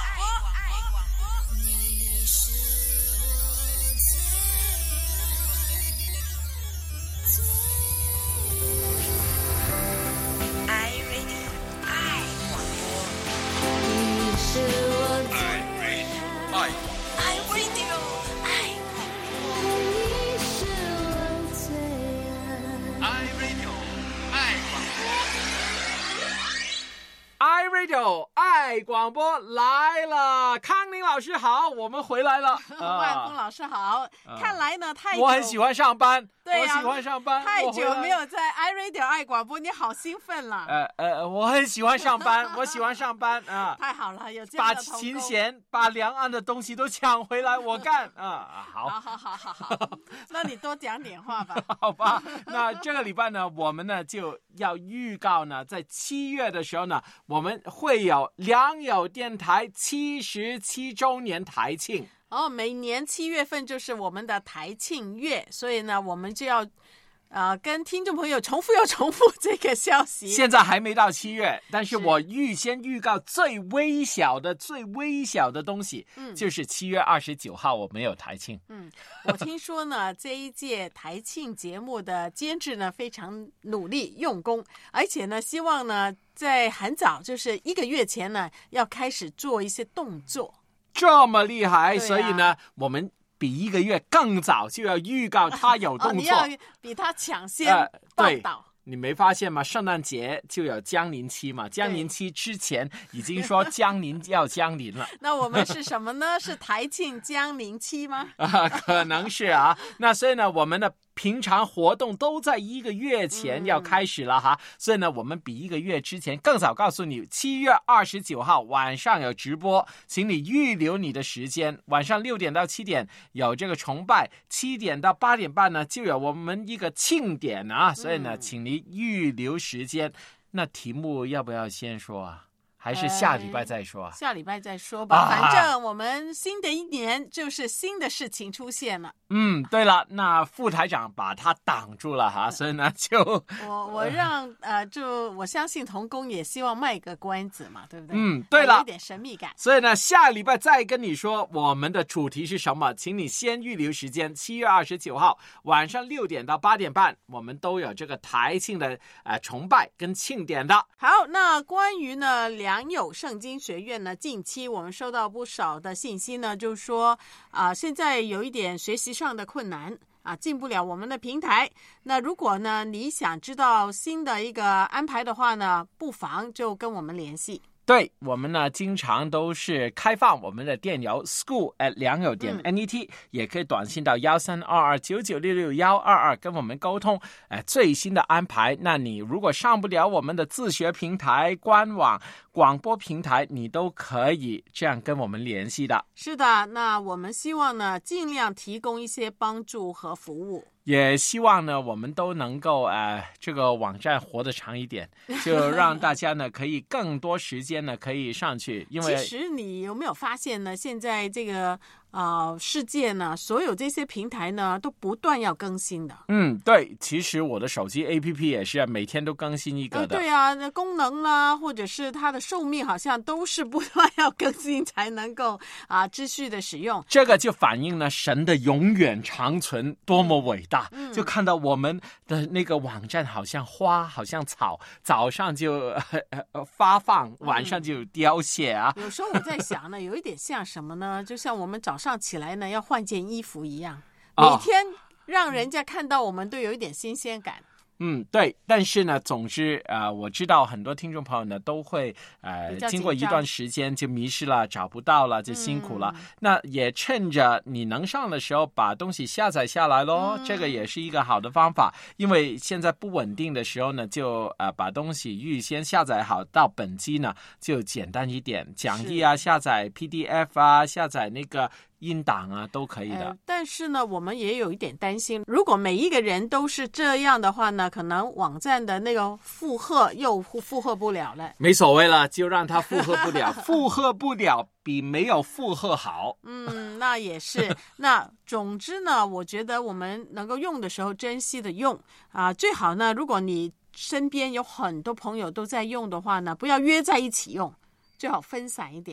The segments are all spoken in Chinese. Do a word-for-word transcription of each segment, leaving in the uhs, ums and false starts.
iRadio 爱广播来了，康宁老师好，我们回来了。 万峰老师好，啊、看来呢太久我很喜欢上班， 对呀、啊，我喜欢上班， 太久没有在 iRadio 爱广播，你好兴奋了。 呃呃，我很喜欢上班，我喜欢上班啊！ 太好了，有这样的同工， 把琴弦、把两岸的东西都抢回来，我干啊！好， 好好好好好，那你多讲点话吧。 好吧，那这个礼拜呢，我们呢就要预告呢，在七月的时候呢，我们会有良友电台七十七周年台庆。 哦，每年七月份就是我们的台庆月，所以呢，我们就要呃跟听众朋友重复又重复这个消息。 现在还没到七月，但是我预先预告最微小的、最微小的东西，嗯，就是七月二十九号我们有台庆。 嗯，我听说呢，这一届台庆节目的监制呢非常努力用功，而且呢，希望呢在很早，就是一个月前呢，要开始做一些动作。 这么厉害、啊、所以呢我们比一个月更早就要预告他有动作、哦、 你要比他抢先报道、呃、 你没发现吗？圣诞节就有降临期嘛，降临期之前已经说降临要降临了。 那我们是什么呢？是台庆降临期吗？ 啊，可能是啊。那所以呢，我们的平常活动都在一个月前要开始了哈、嗯，所以呢，我们比一个月之前更早告诉你，七月二十九号晚上有直播，请你预留你的时间，晚上六点到七点有这个崇拜，七点到八点半呢就有我们一个庆典啊，所以呢，请你预留时间。那题目要不要先说啊？还是下礼拜再说啊、 呃、下礼拜再说吧、啊、反正我们新的一年就是新的事情出现了。 嗯，对了，那副台长把他挡住了哈，所以呢就我我让呃就我相信同工也希望卖个关子嘛，对不对？ 嗯，对了， 有一点神秘感。 所以呢下礼拜再跟你说我们的主题是什么，请你先预留时间，七月二十九号晚上六点到八点半我们都有这个台庆的呃崇拜跟庆典的。 好，那关于呢良友圣经学院呢，近期我们收到不少的信息呢，就是说啊、呃，现在有一点学习上的困难啊，进不了我们的平台。那如果呢你想知道新的一个安排的话呢，不妨就跟我们联系。 对，我们呢经常都是开放我们的电邮 school at 良友点 net、嗯、也可以短信到一三二二九九六六一二二跟我们沟通、呃、最新的安排。那你如果上不了我们的自学平台、官网、广播平台，你都可以这样跟我们联系的。 是的，那我们希望呢尽量提供一些帮助和服务， 也希望呢我们都能够呃这个网站活得长一点，就让大家呢可以更多时间呢可以上去。因为其实你有没有发现呢，现在这个呃世界呢，所有这些平台呢都不断要更新的。 嗯，对，其实我的手机 A P P 也是每天都更新一个的、 呃、对啊，那功能啦或者是它的寿命好像都是不断要更新才能够啊、呃、继续的使用。 这个就反映了神的永远长存多么伟大、嗯、就看到我们的那个网站好像花好像草，早上就、呃、发放，晚上就凋谢啊、 嗯、有时候我在想呢有一点像什么呢，就像我们早上起来呢要换件衣服一样，每天让人家看到我们都有一点新鲜感。 嗯，对，但是呢，总之呃，我知道很多听众朋友呢都会呃经过一段时间就迷失了，找不到了，就辛苦了、嗯、那也趁着你能上的时候把东西下载下来咯、嗯、这个也是一个好的方法。因为现在不稳定的时候呢，就呃把东西预先下载好，到本机呢就简单一点，讲义啊，下载 P D F 啊，下载那个音档啊都可以的、呃、 但是呢我们也有一点担心，如果每一个人都是这样的话呢，可能网站的那个负荷又负荷不了了。 没所谓了，就让它负荷不了负荷不了比没有负荷好。 嗯，那也是那总之呢，我觉得我们能够用的时候珍惜的用啊、呃，最好呢如果你身边有很多朋友都在用的话呢，不要约在一起用，最好分散一点，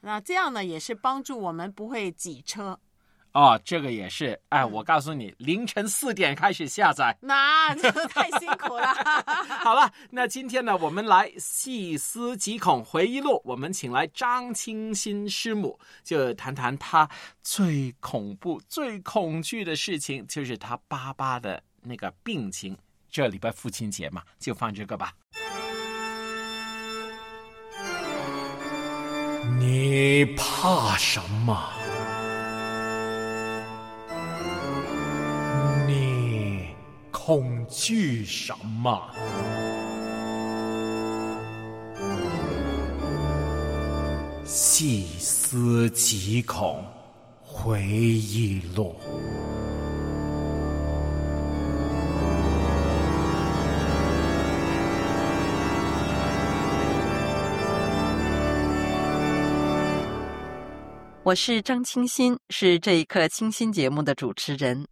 那这样呢也是帮助我们不会挤车。 哦，这个也是，哎，我告诉你，凌晨四点开始下载， 那这太辛苦了。 好了，那今天呢，我们来细思极恐回忆录，我们请来张清新师母，就谈谈他最恐怖、最恐惧的事情，就是他爸爸的那个病情。这礼拜父亲节嘛，就放这个吧。你怕什么？你恐惧什么？细思极恐回忆录。 我是张清新，是这一刻清新节目的主持人。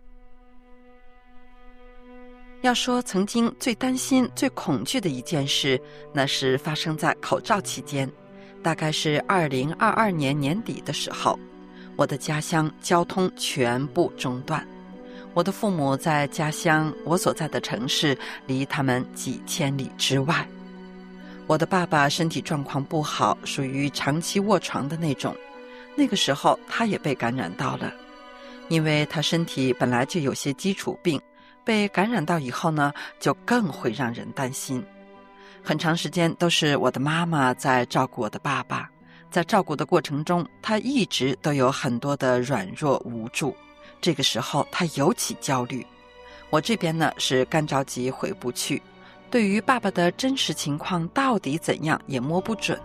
要说曾经最担心、最恐惧的一件事，那是发生在口罩期间，大概是二零二二年年底的时候，我的家乡交通全部中断。我的父母在家乡，我所在的城市离他们几千里之外。我的爸爸身体状况不好，属于长期卧床的那种。那个时候他也被感染到了，因为他身体本来就有些基础病，被感染到以后呢，就更会让人担心。很长时间都是我的妈妈在照顾我的爸爸，在照顾的过程中，他一直都有很多的软弱无助，这个时候他尤其焦虑。我这边呢是干着急回不去，对于爸爸的真实情况到底怎样也摸不准。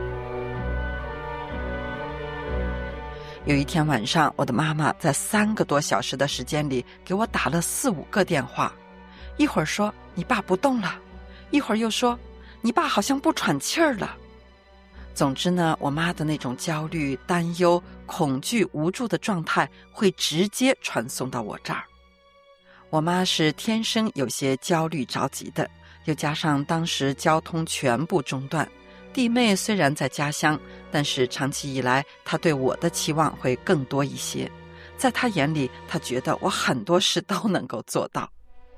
有一天晚上，我的妈妈在三个多小时的时间里给我打了四五个电话，一会儿说你爸不动了，一会儿又说你爸好像不喘气儿了。总之呢，我妈的那种焦虑、担忧、恐惧、无助的状态会直接传送到我这儿。我妈是天生有些焦虑着急的，又加上当时交通全部中断，弟妹虽然在家乡，但是长期以来她对我的期望会更多一些，在她眼里，她觉得我很多事都能够做到。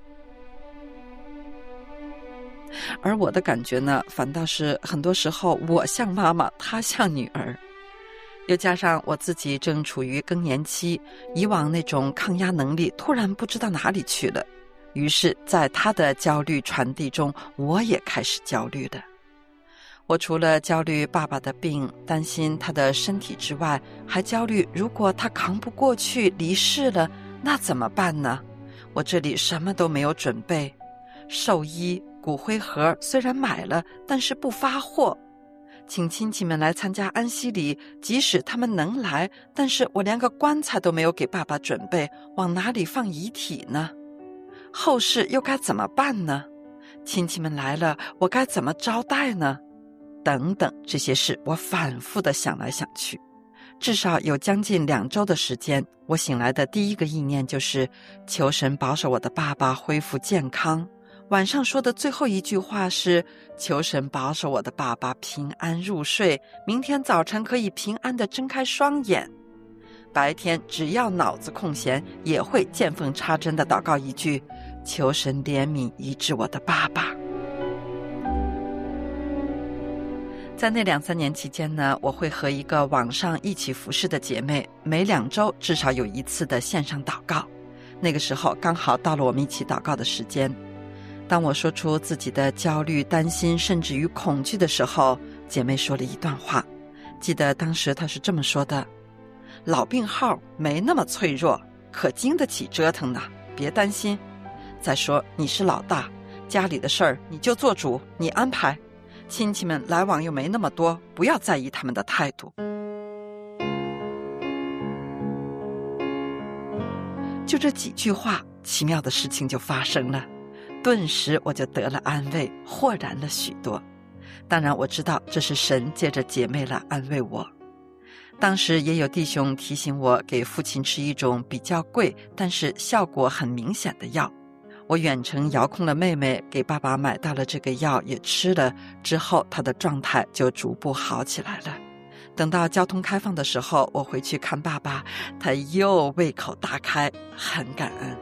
而我的感觉呢，反倒是很多时候我像妈妈，她像女儿。又加上我自己正处于更年期，以往那种抗压能力突然不知道哪里去了，于是在她的焦虑传递中，我也开始焦虑了。我除了焦虑爸爸的病，担心他的身体之外，还焦虑如果他扛不过去离世了，那怎么办呢？我这里什么都没有准备，寿衣、骨灰盒虽然买了，但是不发货。请亲戚们来参加安息礼，即使他们能来，但是我连个棺材都没有给爸爸准备，往哪里放遗体呢？后事又该怎么办呢？亲戚们来了，我该怎么招待呢？等等，这些事我反复地想来想去，至少有将近两周的时间。我醒来的第一个意念就是求神保守我的爸爸恢复健康，晚上说的最后一句话是求神保守我的爸爸平安入睡，明天早晨可以平安地睁开双眼。白天只要脑子空闲，也会见缝插针地祷告一句，求神怜悯医治我的爸爸。在那两三年期间呢，我会和一个网上一起服侍的姐妹，每两周至少有一次的线上祷告。那个时候刚好到了我们一起祷告的时间。当我说出自己的焦虑、担心，甚至于恐惧的时候，姐妹说了一段话。记得当时她是这么说的：老病号没那么脆弱，可经得起折腾呢，别担心。再说你是老大，家里的事儿你就做主，你安排。亲戚们来往又没那么多，不要在意他们的态度。就这几句话，奇妙的事情就发生了，顿时我就得了安慰，豁然了许多。当然我知道这是神借着姐妹来安慰我。当时也有弟兄提醒我给父亲吃一种比较贵但是效果很明显的药，我远程遥控了妹妹，给爸爸买到了这个药，也吃了，之后他的状态就逐步好起来了。 等到交通开放的时候，我回去看爸爸，他又胃口大开，很感恩。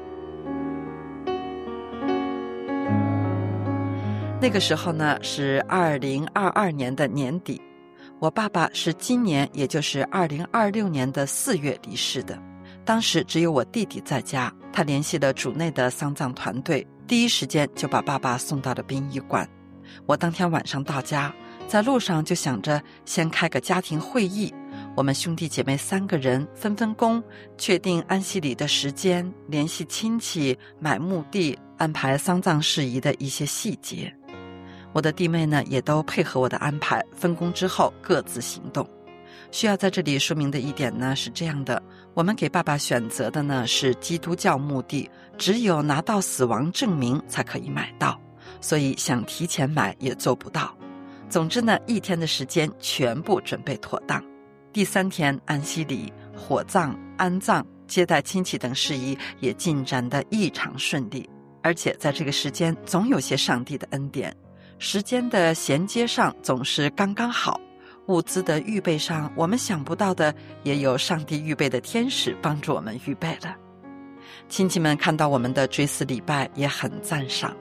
那个时候呢，是二零二二年的年底，我爸爸是今年，也就是二零二六年的四月离世的。当时只有我弟弟在家，他联系了主内的丧葬团队，第一时间就把爸爸送到了殡仪馆。我当天晚上到家，在路上就想着先开个家庭会议，我们兄弟姐妹三个人分分工，确定安息礼的时间，联系亲戚，买墓地，安排丧葬事宜的一些细节。我的弟妹呢，也都配合我的安排，分工之后各自行动。需要在这里说明的一点呢，是这样的，我们给爸爸选择的呢是基督教墓地，只有拿到死亡证明才可以买到，所以想提前买也做不到。总之呢，一天的时间全部准备妥当。第三天安息礼、火葬、安葬、接待亲戚等事宜也进展得异常顺利，而且在这个时间总有些上帝的恩典，时间的衔接上总是刚刚好，物资的预备上我们想不到的也有上帝预备的天使帮助我们预备了。亲戚们看到我们的追思礼拜也很赞赏。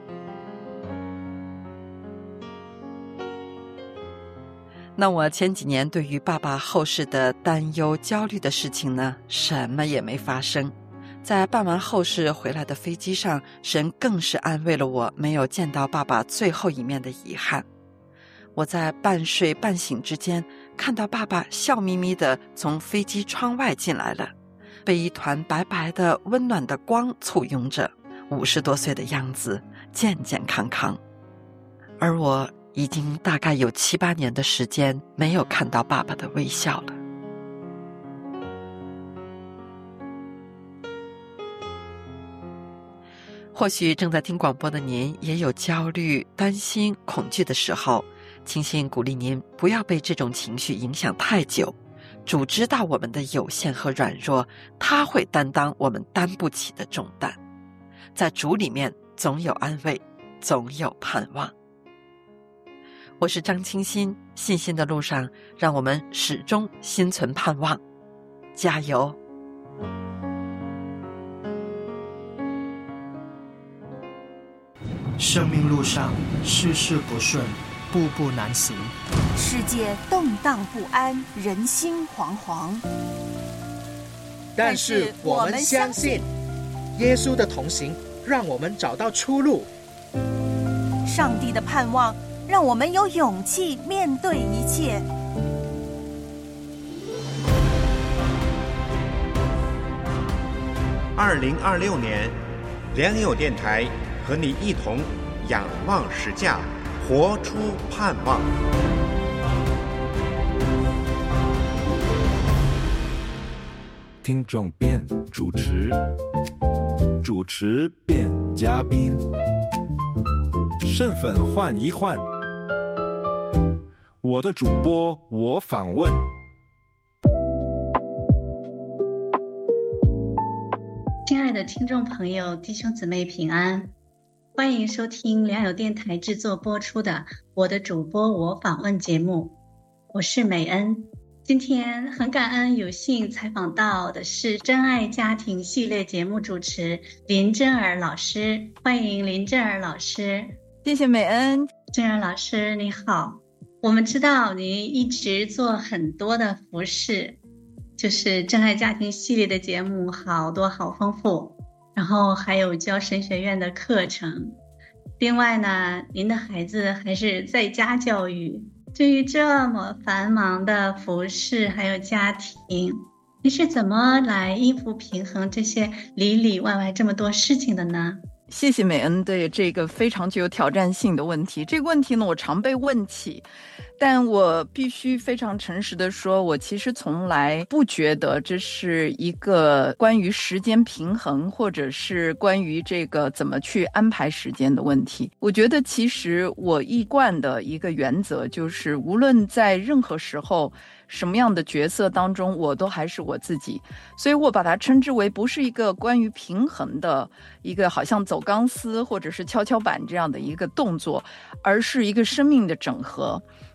那我前几年对于爸爸后事的担忧焦虑的事情呢，什么也没发生。在办完后事回来的飞机上，神更是安慰了我没有见到爸爸最后一面的遗憾。我在半睡半醒之间，看到爸爸笑眯眯地从飞机窗外进来了，被一团白白的温暖的光簇拥着，五十多岁的样子，健健康康。而我已经大概有七八年的时间没有看到爸爸的微笑了。或许正在听广播的您也有焦虑、担心、恐惧的时候，请xin鼓励您不要被这种情绪影响太久。主知道我们的有限和软弱，他会担当我们担不起的重担。在主里面总有安慰，总有盼望。我是张清新，信心的路上，让我们始终心存盼望，加油！ 生命路上事事不顺，步步难行， 世界动荡不安，人心惶惶。 但是我们相信，耶稣的同行让我们找到出路。 上帝的盼望让我们有勇气面对一切。 二零二六年，良友电台和你一同仰望实价，活出盼望。 听众变主持，主持变嘉宾，身份换一换。我的主播，我访问。 亲爱的听众朋友、弟兄姊妹平安，欢迎收听良友电台制作播出的《我的主播我访问》节目，我是美恩。今天很感恩有幸采访到的是真爱家庭系列节目主持林真儿老师，欢迎林真儿老师。 谢谢美恩。 真儿老师你好，我们知道您一直做很多的服事，就是真爱家庭系列的节目好多好丰富，然后还有教神学院的课程，另外呢您的孩子还是在家教育。对于这么繁忙的服事还有家庭，你是怎么来应付平衡这些里里外外这么多事情的呢？ 谢谢美恩对这个非常具有挑战性的问题。这个问题呢，我常被问起，但我必须非常诚实的说，我其实从来不觉得这是一个关于时间平衡，或者是关于这个怎么去安排时间的问题。我觉得其实我一贯的一个原则就是，无论在任何时候什么样的角色当中，我都还是我自己，所以我把它称之为不是一个关于平衡的一个好像走钢丝或者是跷跷板这样的一个动作，而是一个生命的整合。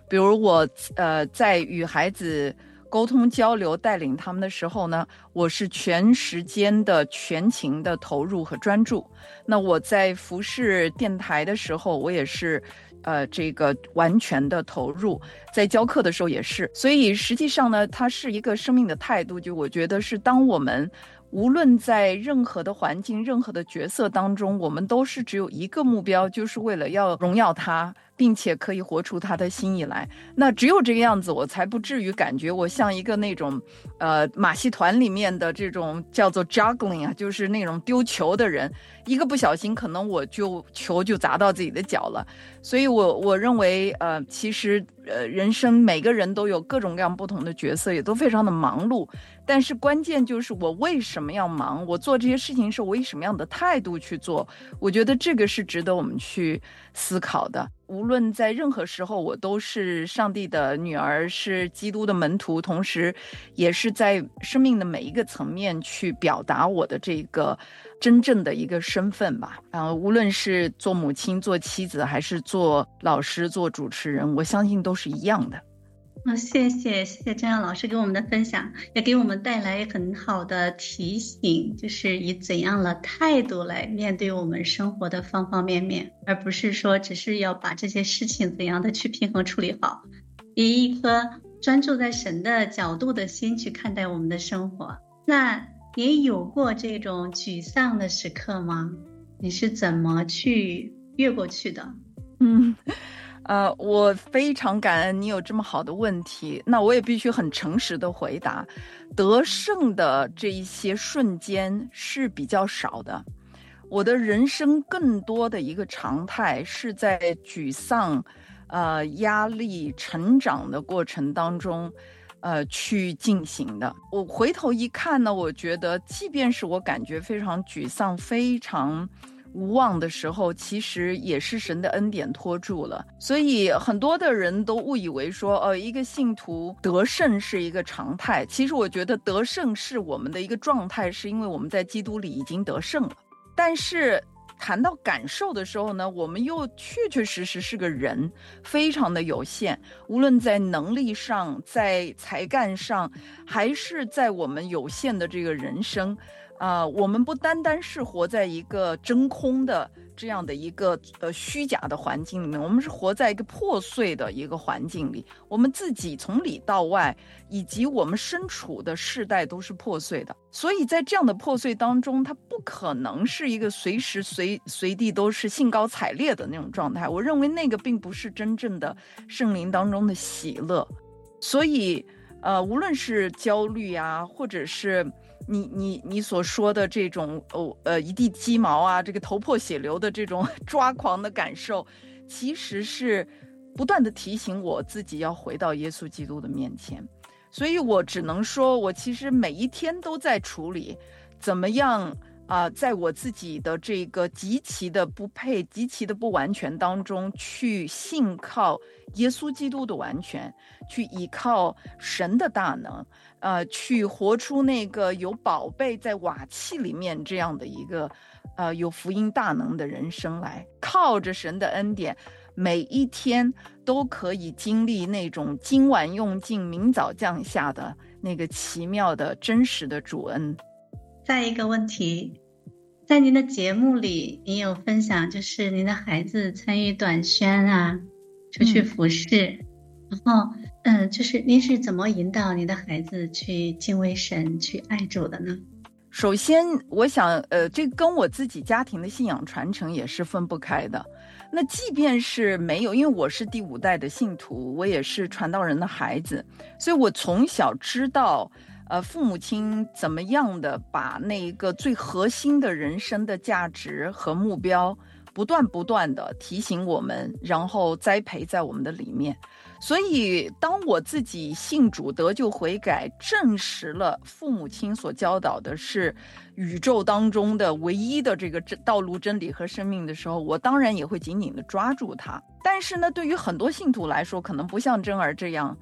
比如我呃在与孩子沟通交流带领他们的时候呢，我是全时间的全情的投入和专注。那我在服侍电台的时候，我也是呃这个完全的投入，在教课的时候也是。所以实际上呢，它是一个生命的态度，就我觉得是当我们无论在任何的环境任何的角色当中，我们都是只有一个目标，就是为了要荣耀他，并且可以活出他的心意来。那只有这个样子，我才不至于感觉我像一个那种呃马戏团里面的这种叫做 juggling 啊，就是那种丢球的人，一个不小心可能我就球就砸到自己的脚了。所以我我认为呃其实呃人生每个人都有各种各样不同的角色，也都非常的忙碌，但是关键就是我为什么要忙，我做这些事情是我以什么样的态度去做，我觉得这个是值得我们去思考的。无论在任何时候，我都是上帝的女儿，是基督的门徒，同时也是在生命的每一个层面去表达我的这个真正的一个身份吧。啊、呃，无论是做母亲、做妻子，还是做老师、做主持人，我相信都是一样的。 啊，谢谢谢谢张耀老师给我们的分享，也给我们带来很好的提醒，就是以怎样的态度来面对我们生活的方方面面，而不是说只是要把这些事情怎样的去平衡处理好，以一颗专注在神的角度的心去看待我们的生活。那你有过这种沮丧的时刻吗？你是怎么去越过去的？ 嗯呃，我非常感恩你有这么好的问题，那我也必须很诚实的回答，得胜的这一些瞬间是比较少的。我的人生更多的一个常态是在沮丧、呃压力、成长的过程当中，呃去进行的。我回头一看呢，我觉得即便是我感觉非常沮丧、非常无望的时候，其实也是神的恩典托住了。所以很多的人都误以为说呃，一个信徒得胜是一个常态，其实我觉得得胜是我们的一个状态，是因为我们在基督里已经得胜了。但是谈到感受的时候呢，我们又确确实实是个人，非常的有限，无论在能力上，在才干上，还是在我们有限的这个人生啊、呃，我们不单单是活在一个真空的这样的一个呃虚假的环境里面，我们是活在一个破碎的一个环境里，我们自己从里到外，以及我们身处的世代都是破碎的。所以在这样的破碎当中，它不可能是一个随时随随地都是兴高采烈的那种状态。我认为那个并不是真正的圣灵当中的喜乐。所以呃，无论是焦虑啊，或者是你你你所说的这种哦呃一地鸡毛啊，这个头破血流的这种抓狂的感受，其实是不断的提醒我自己要回到耶稣基督的面前。所以我只能说，我其实每一天都在处理怎么样啊、呃，在我自己的这个极其的不配、极其的不完全当中，去信靠耶稣基督的完全，去依靠神的大能。呃，去活出那个有宝贝在瓦器里面这样的一个，呃，有福音大能的人生来，靠着神的恩典，每一天都可以经历那种今晚用尽，明早降下的那个奇妙的真实的主恩。 再一个问题，在您的节目里，您有分享，就是您的孩子参与短宣啊，出去服侍。嗯然后，嗯，就是您是怎么引导您的孩子去敬畏神、去爱主的呢？ 首先，我想，呃，这跟我自己家庭的信仰传承也是分不开的。那即便是没有，因为我是第五代的信徒，我也是传道人的孩子，所以我从小知道，呃，父母亲怎么样的把那一个最核心的人生的价值和目标，不断不断的提醒我们，然后栽培在我们的里面。所以当我自己信主得救悔改，证实了父母亲所教导的是宇宙当中的唯一的这个道路、真理和生命的时候，我当然也会紧紧的抓住它。但是呢，对于很多信徒来说，可能不像珍儿这样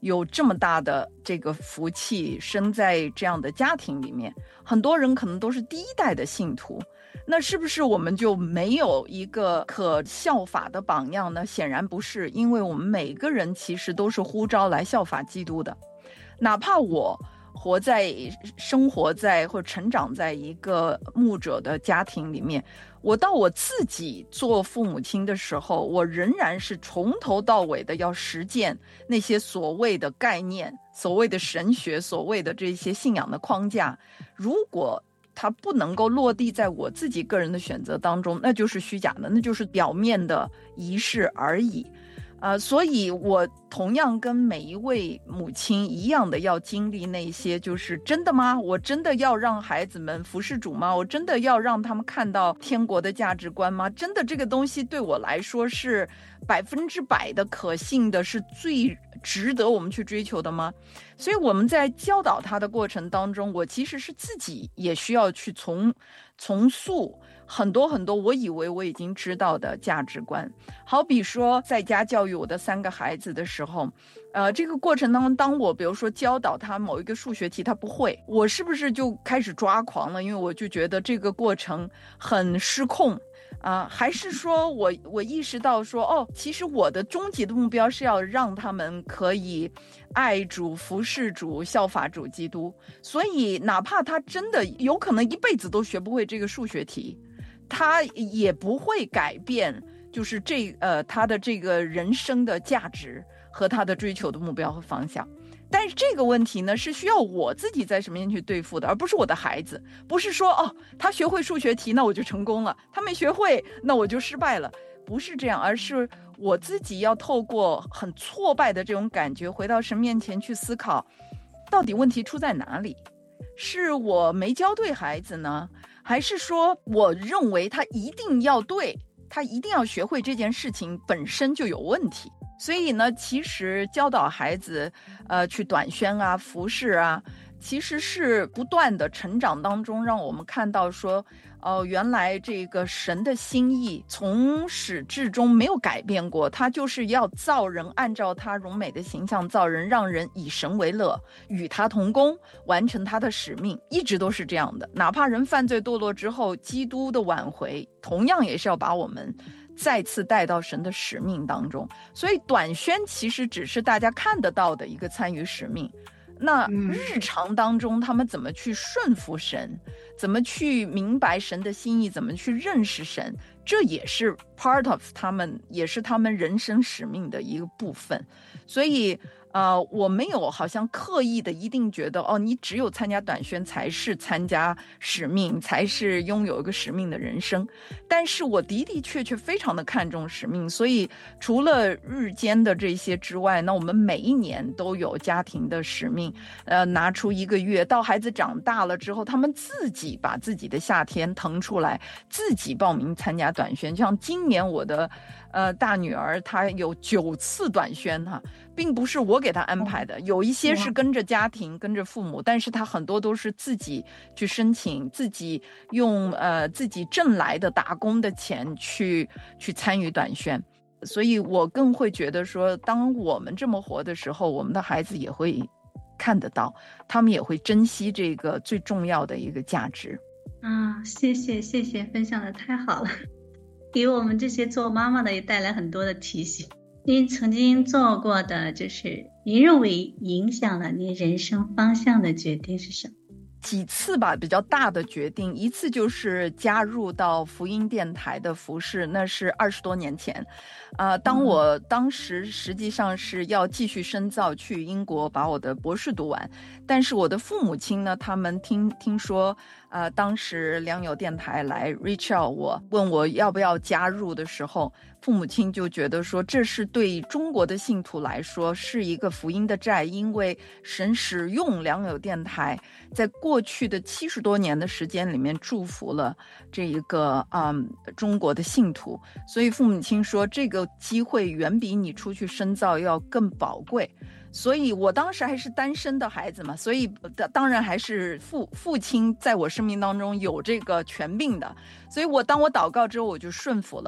有这么大的这个福气，生在这样的家庭里面，很多人可能都是第一代的信徒，那是不是我们就没有一个可效法的榜样呢？显然不是，因为我们每个人其实都是呼召来效法基督的。哪怕我活在生活在或者成长在一个牧者的家庭里面，我到我自己做父母亲的时候，我仍然是从头到尾的要实践那些所谓的概念，所谓的神学，所谓的这些信仰的框架。如果它不能够落地在我自己个人的选择当中，那就是虚假的，那就是表面的仪式而已。呃，所以我同样跟每一位母亲一样的要经历那些，就是真的吗？我真的要让孩子们服侍主吗？我真的要让他们看到天国的价值观吗？真的这个东西对我来说是百分之百的可信的，是最值得我们去追求的吗？所以我们在教导他的过程当中，我其实是自己也需要去重重塑很多很多我以为我已经知道的价值观。好比说在家教育我的三个孩子的时候，呃，这个过程当中，当我比如说教导他某一个数学题他不会，我是不是就开始抓狂了？因为我就觉得这个过程很失控啊、呃，还是说我我意识到说，哦，其实我的终极的目标是要让他们可以爱主、服侍主、效法主基督。所以哪怕他真的有可能一辈子都学不会这个数学题，他也不会改变就是这呃他的这个人生的价值和他的追求的目标和方向。但是这个问题呢，是需要我自己在什么样去对付的，而不是我的孩子。不是说哦，他学会数学题那我就成功了，他没学会那我就失败了，不是这样，而是我自己要透过很挫败的这种感觉回到神面前去思考，到底问题出在哪里？是我没教对孩子呢，还是说我认为他一定要对，他一定要学会这件事情本身就有问题？所以呢，其实教导孩子呃去短宣啊、服侍啊，其实是不断的成长当中让我们看到说，哦、呃，原来这个神的心意从始至终没有改变过，他就是要造人按照他荣美的形象造人，让人以神为乐，与他同工，完成他的使命，一直都是这样的。哪怕人犯罪堕落之后，基督的挽回同样也是要把我们再次带到神的使命当中。所以短宣其实只是大家看得到的一个参与使命，那日常当中他们怎么去顺服神，怎么去明白神的心意，怎么去认识神，这也是 part of 他们，也是他们人生使命的一个部分。所以呃，我没有好像刻意的一定觉得哦，你只有参加短宣才是参加使命，才是拥有一个使命的人生。但是我的的确确非常的看重使命，所以除了日间的这些之外，那我们每一年都有家庭的使命，呃，拿出一个月，到孩子长大了之后，他们自己把自己的夏天腾出来，自己报名参加短宣。像今年我的呃大女儿，她有九次短宣哈。并不是我给他安排的，有一些是跟着家庭跟着父母，但是他很多都是自己去申请，自己用呃自己挣来的打工的钱去去参与短宣。所以我更会觉得说，当我们这么活的时候，我们的孩子也会看得到，他们也会珍惜这个最重要的一个价值啊。谢谢谢谢，分享的太好了，给我们这些做妈妈的也带来很多的提醒。你曾经做过的，就是你认为影响了你人生方向的决定是什么？ 几次吧，比较大的决定，一次就是加入到福音电台的服事，那是二十多年前。呃，当我当时实际上是要继续深造去英国把我的博士读完，但是我的父母亲呢，他们听听说呃，当时良友电台来 reach out 我，问我要不要加入的时候，父母亲就觉得说这是对中国的信徒来说是一个福音的债，因为神使用良友电台在过去的七十多年的时间里面祝福了这一个嗯中国的信徒，所以父母亲说这个机会远比你出去深造要更宝贵。所以我当时还是单身的孩子嘛，所以当然还是父父亲在我生命当中有这个权柄的，所以我当我祷告之后我就顺服了。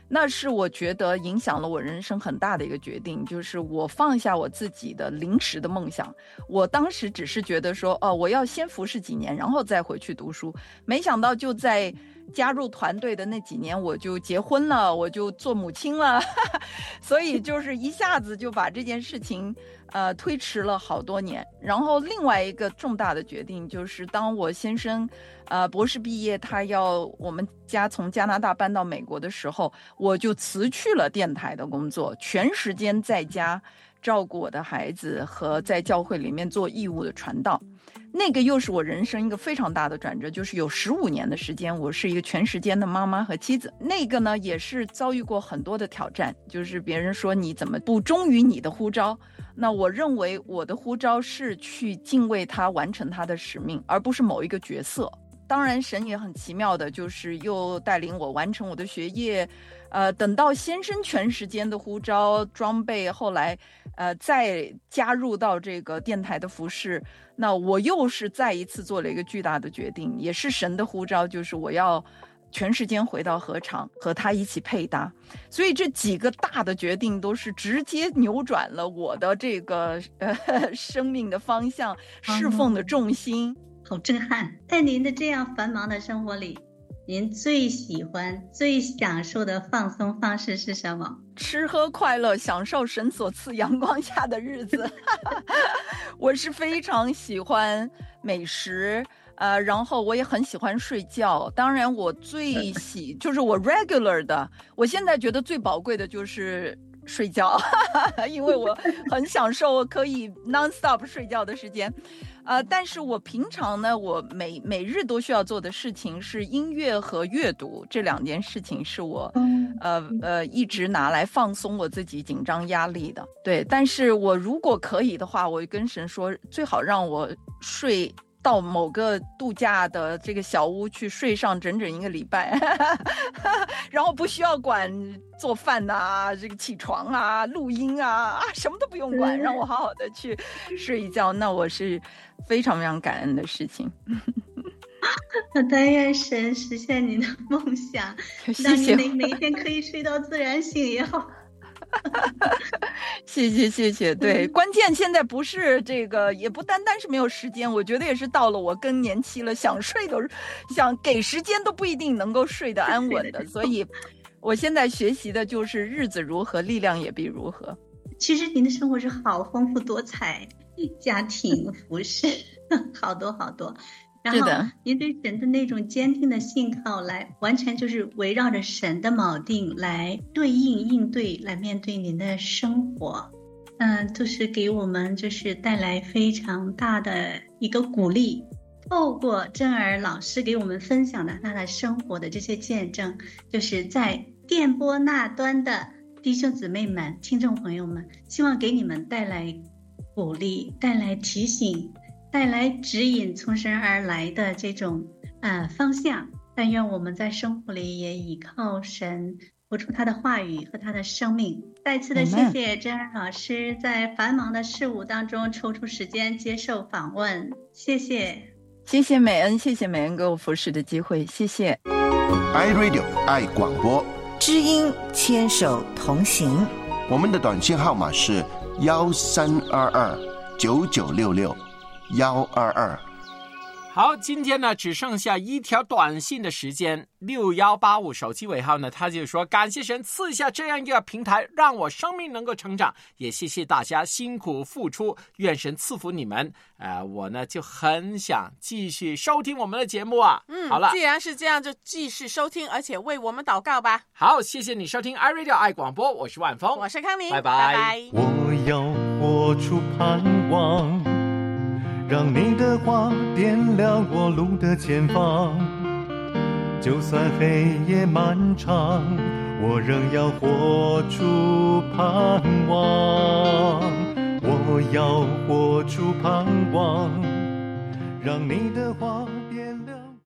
那是我觉得影响了我人生很大的一个决定，就是我放下我自己的临时的梦想。我当时只是觉得说，哦，我要先服侍几年，然后再回去读书。没想到就在加入团队的那几年，我就结婚了，我就做母亲了，所以就是一下子就把这件事情呃推迟了好多年。然后另外一个重大的决定就是，当我先生呃博士毕业，他要我们家从加拿大搬到美国的时候，我就辞去了电台的工作，全时间在家照顾我的孩子和在教会里面做义务的传道。那个又是我人生一个非常大的转折，就是有十五年的时间，我是一个全时间的妈妈和妻子。那个呢，也是遭遇过很多的挑战，就是别人说你怎么不忠于你的呼召？那我认为我的呼召是去敬畏他，完成他的使命，而不是某一个角色。当然神也很奇妙的，就是又带领我完成我的学业，呃，等到先生全时间的呼召装备，后来呃再加入到这个电台的服事，那我又是再一次做了一个巨大的决定，也是神的呼召，就是我要全时间回到禾场和他一起配搭。所以这几个大的决定都是直接扭转了我的这个呃生命的方向，侍奉的重心。 嗯，好震撼。在您的这样繁忙的生活里，您最喜欢最享受的放松方式是什么？ 吃喝快乐，享受神所赐阳光下的日子。我是非常喜欢美食，呃，然后我也很喜欢睡觉。当然我最喜就是我 regular 的，我现在觉得最宝贵的就是睡觉，因为我很享受可以 non-stop 睡觉的时间。呃，但是我平常呢，我每每日都需要做的事情是音乐和阅读，这两件事情是我呃呃一直拿来放松我自己紧张压力的。对，但是我如果可以的话，我跟神说，最好让我睡到某个度假的这个小屋去睡上整整一个礼拜，然后不需要管做饭啊，这个起床啊，录音啊啊，什么都不用管，让我好好的去睡一觉，那我是非常非常感恩的事情。 我但愿神实现你的梦想，让你每每天可以睡到自然醒也好。 谢谢谢谢，对，关键现在不是这个，也不单单是没有时间，我觉得也是到了我更年期了，想睡都想给时间都不一定能够睡得安稳的，所以我现在学习的就是日子如何，力量也必如何。 其实您的生活是好丰富多彩，家庭服饰好多好多，然后您对神的那种坚定的信靠，来完全就是围绕着神的锚定来对应应对，来面对您的生活。嗯，就是给我们就是带来非常大的一个鼓励。透过珍儿老师给我们分享的他的生活的这些见证，就是在电波那端的弟兄姊妹们、听众朋友们，希望给你们带来鼓励，带来提醒，带来指引，从神而来的这种呃方向。但愿我们在生活里也倚靠神，活出他的话语和他的生命。再次的谢谢珍儿老师在繁忙的事务当中抽出时间接受访问，谢谢。 谢谢美恩，谢谢美恩给我服侍的机会，谢谢。 iRadio 爱广播， 知音牵手同行。 我们的短信号码是幺三二二九九六六幺二二。 好，今天呢只剩下一条短信的时间，六一八五手机尾号呢，他就说感谢神赐下这样一个平台，让我生命能够成长，也谢谢大家辛苦付出，愿神赐福你们。呃，我呢就很想继续收听我们的节目啊。 嗯， 好了， 既然是这样，就继续收听，而且为我们祷告吧。 好，谢谢你收听 iRadio 爱广播，我是万峰， 我是康宁， 拜拜。拜拜。 我要活出盼望，让你的话点亮我路的前方，就算黑夜漫长，我仍要活出盼望。我要活出盼望，让你的话